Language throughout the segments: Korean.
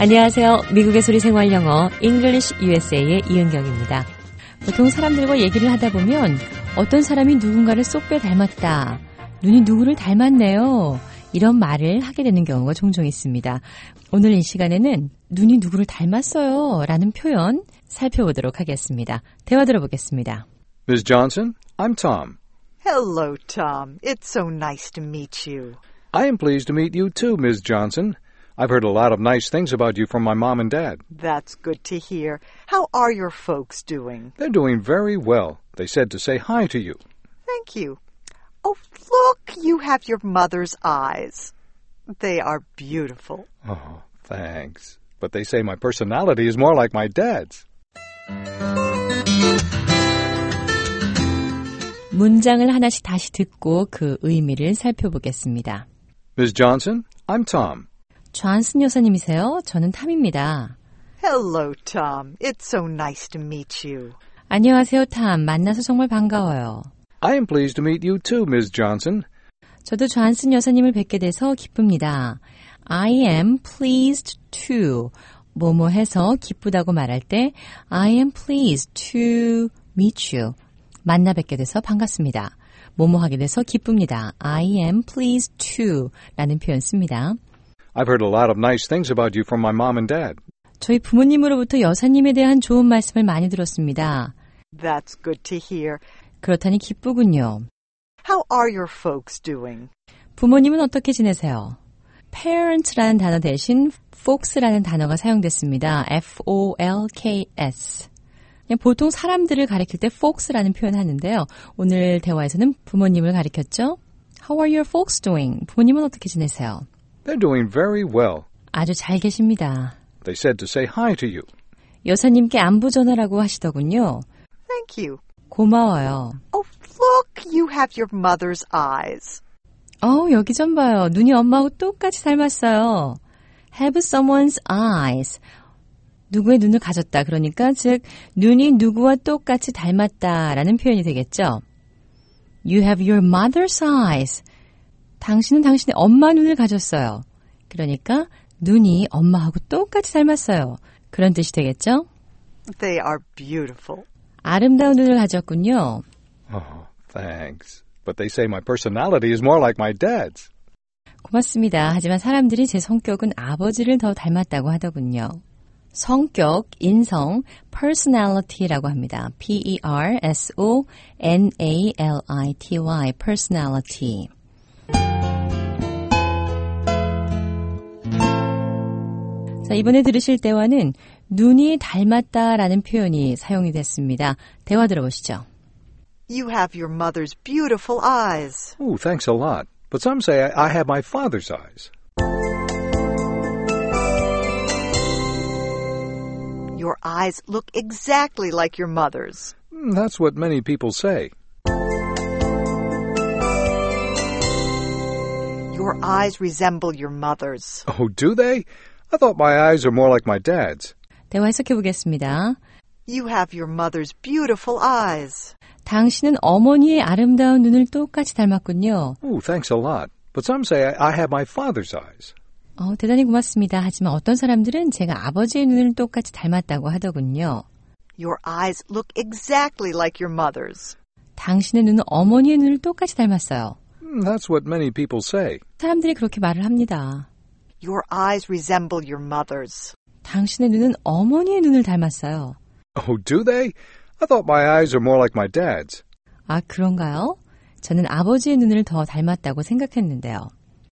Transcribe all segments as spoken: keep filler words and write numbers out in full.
안녕하세요. 미국의 소리 생활 영어 English 유에스에이의 이은경입니다. 보통 사람들과 얘기를 하다 보면 어떤 사람이 누군가를 쏙 빼 닮았다. 눈이 누구를 닮았네요. 이런 말을 하게 되는 경우가 종종 있습니다. 오늘 이 시간에는 눈이 누구를 닮았어요 라는 표현 살펴보도록 하겠습니다. 대화 들어보겠습니다. Miz Johnson, I'm Tom. Hello, Tom. It's so nice to meet you. I am pleased to meet you too, Miz Johnson. I've heard a lot of nice things about you from my mom and dad. That's good to hear. How are your folks doing? They're doing very well. They said to say hi to you. Thank you. Oh, look, you have your mother's eyes. They are beautiful. Oh, thanks. But they say my personality is more like my dad's. 문장을 하나씩 다시 듣고 그 의미를 살펴보겠습니다. Miz Johnson, I'm Tom. 존슨 여사님이세요? 저는 탐입니다. Hello, Tom. It's so nice to meet you. 안녕하세요, 탐. 만나서 정말 반가워요. I am pleased to meet you too, Miz Johnson. 저도 존슨 여사님을 뵙게 돼서 기쁩니다. I am pleased to 뭐뭐 해서 기쁘다고 말할 때 I am pleased to meet you. 만나 뵙게 돼서 반갑습니다. 뭐뭐 하게 돼서 기쁩니다. I am pleased to 라는 표현 씁니다. I've heard a lot of nice things about you from my mom and dad. 저희 부모님으로부터 여사님에 대한 좋은 말씀을 많이 들었습니다. That's good to hear. 그렇다니 기쁘군요. How are your folks doing? 부모님은 어떻게 지내세요? parents라는 단어 대신 folks라는 단어가 사용됐습니다. 에프 오 엘 케이 에스. 그냥 보통 사람들을 가리킬 때 folks라는 표현 하는데요. 오늘 대화에서는 부모님을 가리켰죠. How are your folks doing? 부모님은 어떻게 지내세요? They're doing very well. 아주 잘 계십니다. They said to say hi to you. 여사님께 안부 전하라고 하시더군요. Thank you. 고마워요. Oh, look, you have your mother's eyes. 어, 여기 좀 봐요. 눈이 엄마하고 똑같이 닮았어요. Have someone's eyes. 누구의 눈을 가졌다. 그러니까 즉 눈이 누구와 똑같이 닮았다라는 표현이 되겠죠. You have your mother's eyes. 당신은 당신의 엄마 눈을 가졌어요. 그러니까 눈이 엄마하고 똑같이 닮았어요. 그런 뜻이 되겠죠? They are beautiful. 아름다운 눈을 가졌군요. Oh, thanks. But they say my personality is more like my dad's. 고맙습니다. 하지만 사람들이 제 성격은 아버지를 더 닮았다고 하더군요. 성격, 인성, personality라고 합니다. 피 이 알 에스 오 엔 에이 엘 아이 티 와이, personality. 자, 이번에 들으실 대화는 눈이 닮았다라는 표현이 사용이 됐습니다. 대화 들어보시죠. You have your mother's beautiful eyes. Oh, thanks a lot. But some say I, I have my father's eyes. Your eyes look exactly like your mother's. Mm, That's what many people say. Your eyes resemble your mother's. Oh, do they? I thought my eyes are more like my dad's. 대화 해석해 보겠습니다. You have your mother's beautiful eyes. 당신은 어머니의 아름다운 눈을 똑같이 닮았군요. Oh, thanks a lot. But some say I, I have my father's eyes. 어, 대단히 고맙습니다. 하지만 어떤 사람들은 제가 아버지의 눈을 똑같이 닮았다고 하더군요. Your eyes look exactly like your mother's. 당신의 눈은 어머니의 눈을 똑같이 닮았어요. Mm, That's what many people say. 사람들이 그렇게 말을 합니다. Your eyes resemble your mother's. 당신의 눈은 어머니의 눈을 닮았어요. Oh, do they? I thought my eyes are more like my dad's. 아, 그런가요? 저는 아버지의 눈을 더 닮았다고 생각했는데요.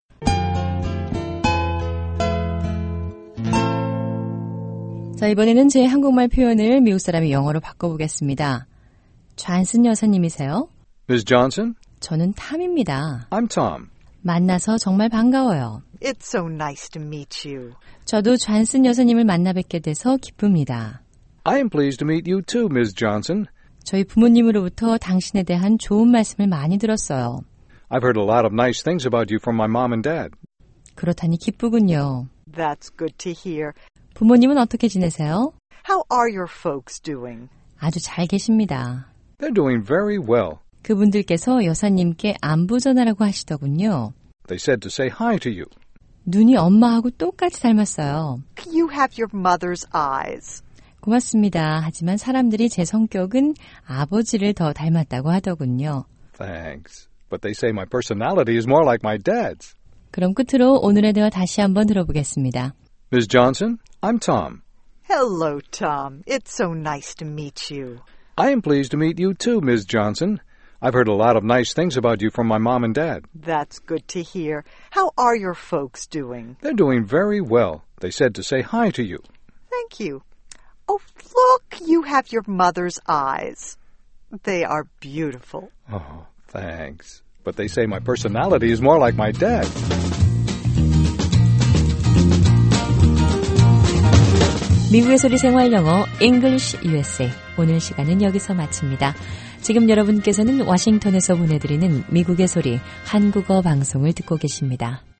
자, 이번에는 제 한국말 표현을 미국 사람이 영어로 바꿔보겠습니다. 존슨 여사님이세요? Miz Johnson, 저는 탐입니다. I'm Tom. 만나서 정말 반가워요. It's so nice to meet you. 저도 존슨 여사님을 만나 뵙게 돼서 기쁩니다. I am pleased to meet you too, Miz Johnson. 저희 부모님으로부터 당신에 대한 좋은 말씀을 많이 들었어요. I've heard a lot of nice things about you from my mom and dad. 그렇다니 기쁘군요. That's good to hear. 부모님은 어떻게 지내세요? How are your folks doing? 아주 잘 계십니다. They're doing very well. 그분들께서 여사님께 안부 전하라고 하시더군요. They said to say hi to you. 눈이 엄마하고 똑같이 닮았어요. You have your mother's eyes. 고맙습니다. 하지만 사람들이 제 성격은 아버지를 더 닮았다고 하더군요. Thanks. But they say my personality is more like my dad's. 그럼 끝으로 오늘의 대화 다시 한번 들어보겠습니다. Miz Johnson, I'm Tom. Hello, Tom. It's so nice to meet you. I am pleased to meet you too, Miz Johnson. I've heard a lot of nice things about you from my mom and dad. That's good to hear. How are your folks doing? They're doing very well. They said to say hi to you. Thank you. Oh, look, you have your mother's eyes. They are beautiful. Oh, thanks. But they say my personality is more like my dad. 미국의 소리 생활 영어 English 유에스에이 오늘 시간은 여기서 마칩니다. 지금 여러분께서는 워싱턴에서 보내드리는 미국의 소리 한국어 방송을 듣고 계십니다.